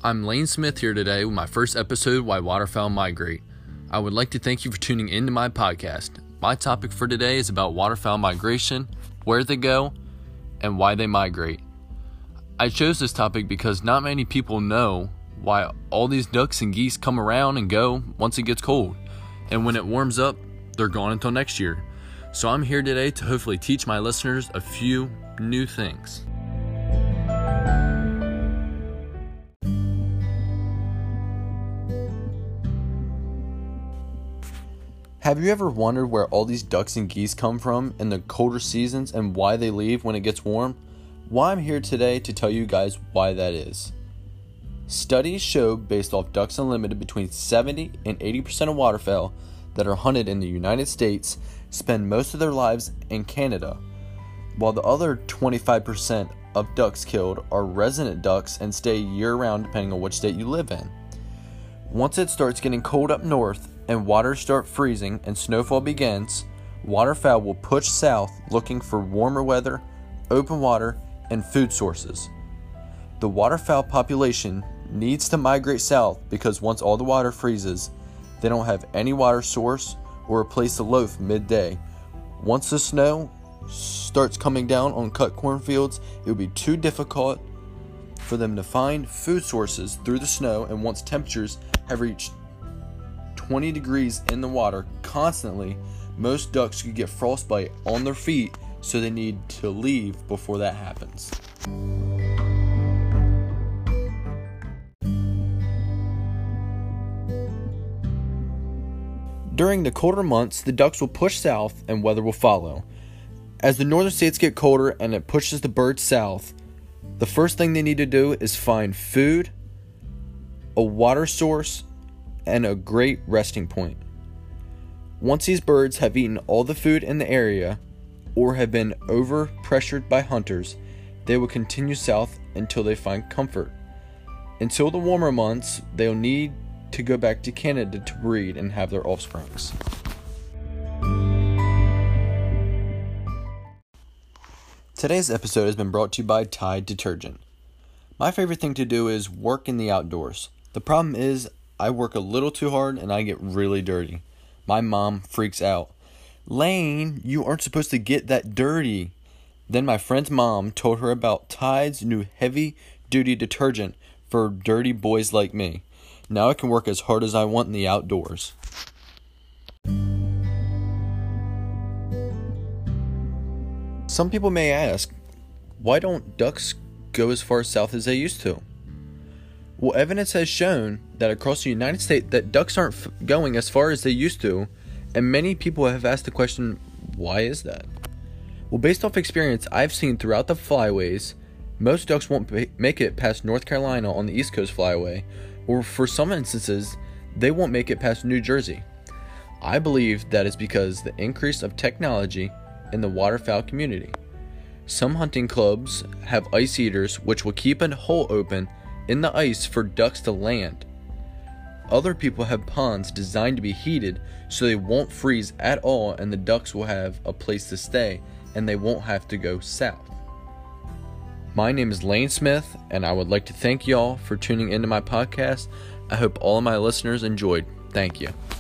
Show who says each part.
Speaker 1: I'm Lane Smith here today with my first episode, Why Waterfowl Migrate. I would like to thank you for tuning into my podcast. My topic for today is about waterfowl migration, where they go, and why they migrate. I chose this topic because not many people know why all these ducks and geese come around and go once it gets cold. And when it warms up, they're gone until next year. So I'm here today to hopefully teach my listeners a few new things. Have you ever wondered where all these ducks and geese come from in the colder seasons and why they leave when it gets warm? Well, I'm here today to tell you guys why that is. Studies show, based off Ducks Unlimited, between 70 and 80% of waterfowl that are hunted in the United States spend most of their lives in Canada, while the other 25% of ducks killed are resident ducks and stay year-round depending on which state you live in. Once it starts getting cold up north and waters start freezing and snowfall begins, waterfowl will push south looking for warmer weather, open water, and food sources. The waterfowl population needs to migrate south because once all the water freezes, they don't have any water source or a place to loaf midday. Once the snow starts coming down on cut cornfields, it will be too difficult for them to find food sources through the snow, and once temperatures have reached 20 degrees in the water constantly, most ducks could get frostbite on their feet, so they need to leave before that happens. During the colder months, the ducks will push south and weather will follow. As the northern states get colder and it pushes the birds south, the first thing they need to do is find food, a water source, and a great resting point. Once these birds have eaten all the food in the area or have been overpressured by hunters, they will continue south until they find comfort. Until the warmer months, they'll need to go back to Canada to breed and have their offsprings. Today's episode has been brought to you by Tide Detergent. My favorite thing to do is work in the outdoors. The problem is I work a little too hard and I get really dirty. My mom freaks out. Lane, you aren't supposed to get that dirty. Then my friend's mom told her about Tide's new heavy-duty detergent for dirty boys like me. Now I can work as hard as I want in the outdoors. Some people may ask, why don't ducks go as far south as they used to? Well, evidence has shown that across the United States that ducks aren't going as far as they used to, and many people have asked the question, why is that? Well, based off experience I've seen throughout the flyways, most ducks won't make it past North Carolina on the East Coast flyway, or for some instances, they won't make it past New Jersey. I believe that is because the increase of technology in the waterfowl community. Some hunting clubs have ice heaters which will keep a hole open in the ice for ducks to land. Other people have ponds designed to be heated so they won't freeze at all and the ducks will have a place to stay and they won't have to go south. My name is Lane Smith and I would like to thank y'all for tuning into my podcast. I hope all of my listeners enjoyed. Thank you.